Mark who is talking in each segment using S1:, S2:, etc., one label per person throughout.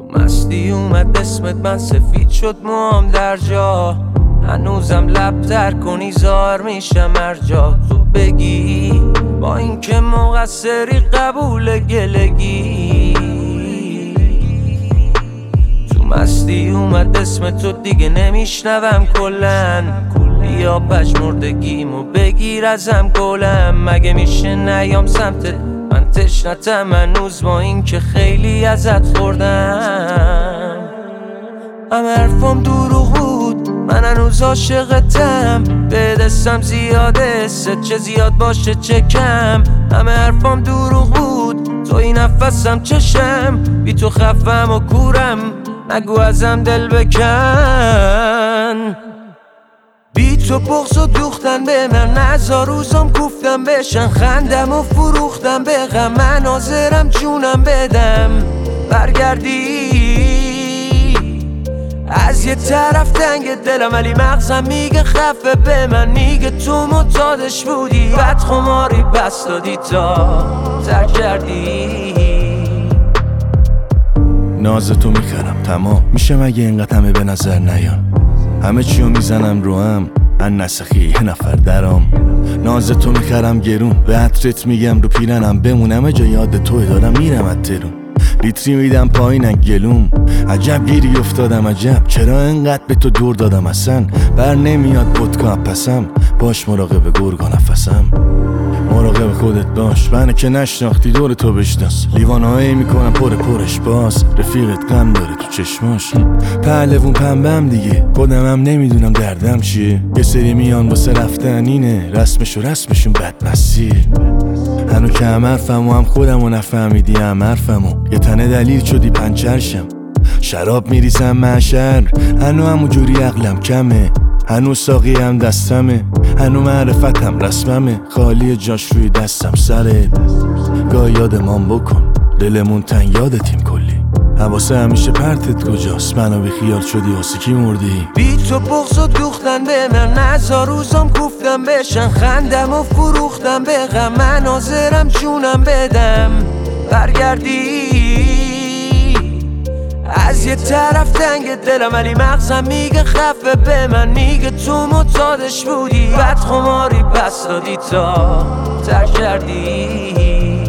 S1: تو مستی اومد اسمت، من سفید شد موام در جا. هنوزم لب تر کنی زار میشم هر جا تو بگی، با اینکه مقصری قبول گلگی. تو مستی اومد اسم تو دیگه نمیشنوم کلن، بیا پژمردگیمو بگیر ازم گلم. مگه میشه نیام سمتت من تشنتم هنوز، با اینکه خیلی ازت خوردم. همه حرفام دروغ بود، من هنوز عاشقتم. به دستم زیاده ست، چه زیاد باشه چه کم. همه حرفام دروغ بود، تو این نفسم چشم. بی تو خفم و کورم، نگو ازم دل بکن. بی تو بغض و دوختن به من، نزار روزم گفتم بشن. خندم و فروختم به غم، من حاضرم جونم بدم. برگردی از یه طرف تنگ دلم، ولی مغزم میگه خفه به من. میگه تو معتادش بودی، بد خماری پس دادی تا ترک کردی.
S2: ناز تو میخرم تمام میشه، مگه اینقدر همه به نظر نیان. همه چیو میزنم رو هم ان نسخی یه نفر درام. ناز تو میخرم گرون، به عطرت میگم رو پیرنم بمونم. جا یاد توی دارم میرم از ترون، لیتری میدم پایینن گلوم. عجب گیری افتادم عجب، چرا انقدر به تو دور دادم اصلا. بر نمیاد ودکا پسم، باش مراقب گرگا نفسم. مراقب خودت باش، منو که نشناختی دور تو بشناس. لیوانهایی میکنم پرش باز، رفیقت غم داره تو چشماش. پهلوون پنبم دیگه، خودمم نمیدونم دردم چیه. یه سری میان واسه رفتن اینه، رسمشون بدمسیه. هنو که هم حرفمو هم خودمو نفهمیدی هم حرفمو. یه تنه دلیل شدی پنچرشم، شراب میریزم معشر. هنو همو جوری عقلم کمه، هنو ساقی هم دستمه. هنو معرفتم رسممه، خالی جاش روی دستم سرت. گاه یادمان بکن دلمون تنگ یادتیم کلی. حواسه همیشه پرتت کجاست، منو بی خیال شدی واسه کی مردی.
S1: بی تو بغض و دوختن به من، نزار روزم گفتم بشن. خندم و فروختم به غم، من حاضرم جونم بدم. برگردی از یه طرف تنگ دلم، ولی مغزم میگه خفه به من. میگه تو معتادش بودی، بد خماری پس دادی تا ترک کردی.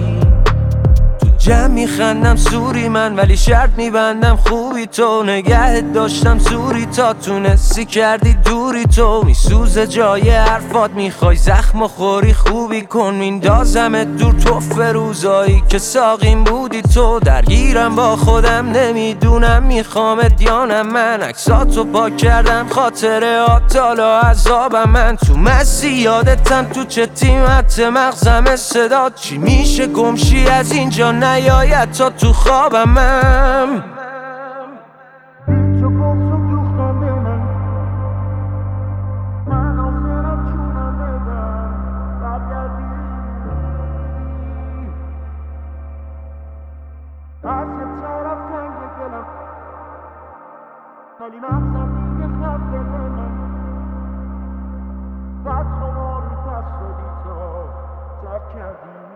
S1: جمع میخندم سوری من، ولی شرط میبندم خوبی تو. نگهت داشتم زوری تا تونستی کردی دوری تو. میسوزه جای حرفات، میخوای زخم و خوری خوبی کن. میندازمت دور تو فروزایی که ساقیم بودی تو. درگیرم با خودم نمیدونم میخوامت یا نه. من عکساتو پاک کردم، خاطرات حالا عذابم. من تو مستی یادتم، تو چه تیمت مغزم صدات. چی میشه گمشی از اینجا نیاید تا تو خوابم. ولی مغزم میگه خفه به من، بد خماری پس دادی تا ترک کردی.